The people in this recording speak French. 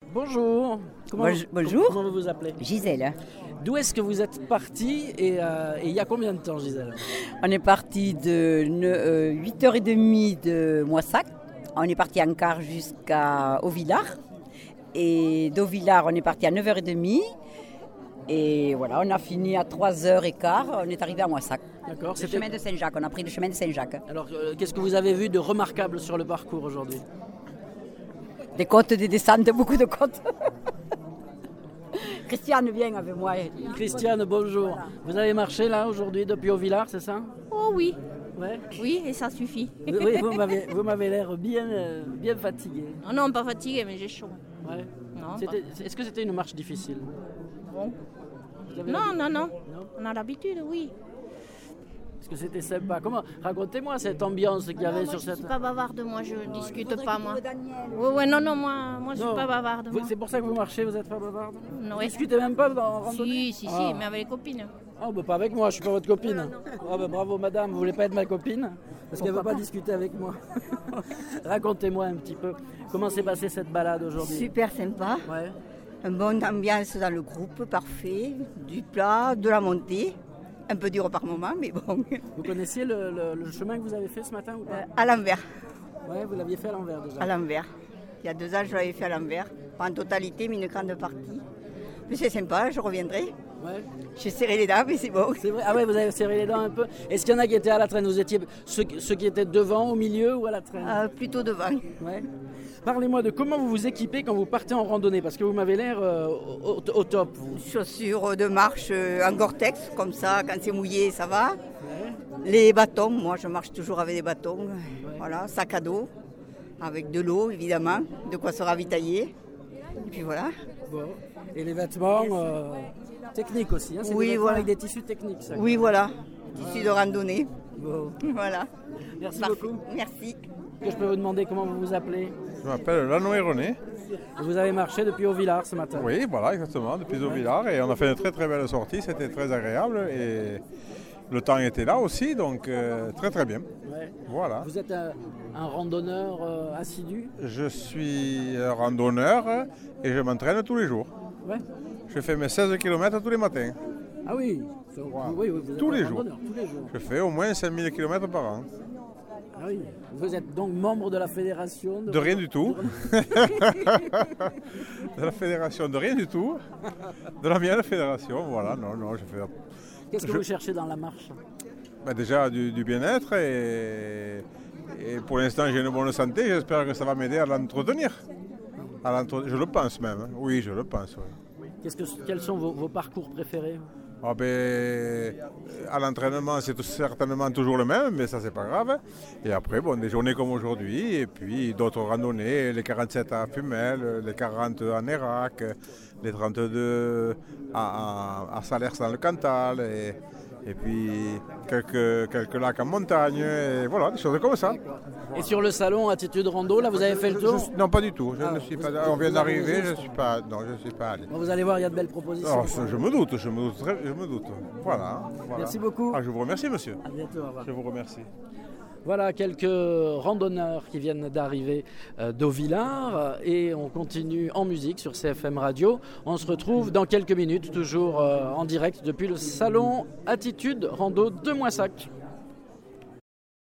Bonjour. Bonjour. Comment vous vous appelez? Gisèle. D'où est-ce que vous êtes parti et il y a combien de temps, Gisèle? On est parti de 8h30 de Moissac. On est parti en car jusqu'à Auvillard. Et d'Auvillard, on est parti à 9h30. Et voilà, on a fini à 3h15. On est arrivé à Moissac. D'accord. Le chemin de Saint-Jacques. On a pris le chemin de Saint-Jacques. Alors, qu'est-ce que vous avez vu de remarquable sur le parcours aujourd'hui? Des côtes, des descentes, beaucoup de côtes. Christiane vient avec moi. Christiane, bonjour. Voilà. Vous avez marché là aujourd'hui depuis Auvillard, c'est ça? Oh oui. Ouais. Oui, et ça suffit. Oui, vous m'avez l'air bien fatigué. Oh non, pas fatigué, mais j'ai chaud. Ouais. Non, Est-ce que c'était une marche difficile? Bon. Non. On a l'habitude, oui. Est-ce que c'était sympa? Racontez-moi cette ambiance qu'il y avait sur cette... Je ne suis pas bavarde, moi, je ne discute pas, moi. Ouais, non, moi je ne suis pas bavarde. C'est pour ça que vous marchez, vous n'êtes pas bavarde? Non. Vous ne discutez même pas en randonnée? Si, mais avec les copines. Ah, pas avec moi, je ne suis pas votre copine. Bravo madame, vous voulez pas être ma copine? Parce qu'elle ne veut pas discuter avec moi. Racontez-moi un petit peu, comment s'est passée cette balade aujourd'hui? Super sympa. Ouais. Une bonne ambiance dans le groupe, parfait. Du plat, de la montée. Un peu dur par moment, mais bon. Vous connaissiez le chemin que vous avez fait ce matin ou pas? À l'envers. Oui, vous l'aviez fait à l'envers déjà. À l'envers. Il y a 2 ans, je l'avais fait à l'envers. Pas en totalité, mais une grande partie. Mais c'est sympa, je reviendrai. Ouais. J'ai serré les dents, mais c'est bon. C'est vrai. Ah ouais, vous avez serré les dents un peu. Est-ce qu'il y en a qui étaient à la traîne? Vous étiez ceux qui étaient devant, au milieu ou à la traîne? Plutôt devant. Ouais. Parlez-moi de comment vous vous équipez quand vous partez en randonnée, parce que vous m'avez l'air au top. Vous. Chaussures de marche en Gore-Tex, comme ça, quand c'est mouillé, ça va. Ouais. Les bâtons, moi je marche toujours avec des bâtons. Ouais. Voilà, sac à dos, avec de l'eau évidemment, de quoi se ravitailler. Et puis voilà. Bon. Et les vêtements techniques aussi, hein? C'est oui, des vêtements voilà. avec des tissus techniques, ça. Oui, voilà, tissus de randonnée. Bon. Voilà. Merci Parfait. beaucoup. Merci. Que je peux vous demander comment vous vous appelez? Je m'appelle Lanoé René. Et vous avez marché depuis Auvillard ce matin? Oui, voilà, exactement, depuis Auvillard. Et on a fait une très très belle sortie, c'était très agréable. Et le temps était là aussi, donc très très bien. Ouais. Voilà. Vous êtes un randonneur assidu? Je suis randonneur et je m'entraîne tous les jours. Ouais. Je fais mes 16 km tous les matins. Ah oui, Wow. Oui, vous êtes Tous un les jours. randonneur, tous les jours. Je fais au moins 5000 km par an. Ah oui. Vous êtes donc membre de la fédération De rien du tout. De la fédération, de rien du tout. De la mienne fédération, voilà. Non, je fais... Qu'est-ce que vous cherchez dans la marche? Déjà du bien-être et pour l'instant j'ai une bonne santé, j'espère que ça va m'aider à l'entretenir. Je le pense même, hein. Oui, je le pense. Oui. Quels sont vos parcours préférés? À l'entraînement c'est certainement toujours le même, mais ça c'est pas grave. Et après, des journées comme aujourd'hui, et puis d'autres randonnées, les 47 à Fumel, les 40 à Nérac, les 32 à Salers dans le Cantal. Et puis quelques lacs en montagne, et voilà, des choses comme ça. Et sur le salon Attitude Rando, là vous avez fait le tour? Non, pas du tout, je ne suis pas. On vient d'arriver, je ne suis pas allé. Bon, vous allez voir, il y a de belles propositions. Je me doute. Voilà. Merci beaucoup. Je vous remercie, monsieur. À bientôt, au revoir. Je vous remercie. Voilà quelques randonneurs qui viennent d'arriver d'Auvillard et on continue en musique sur CFM Radio. On se retrouve dans quelques minutes, toujours en direct depuis le salon Attitude Rando de Moissac.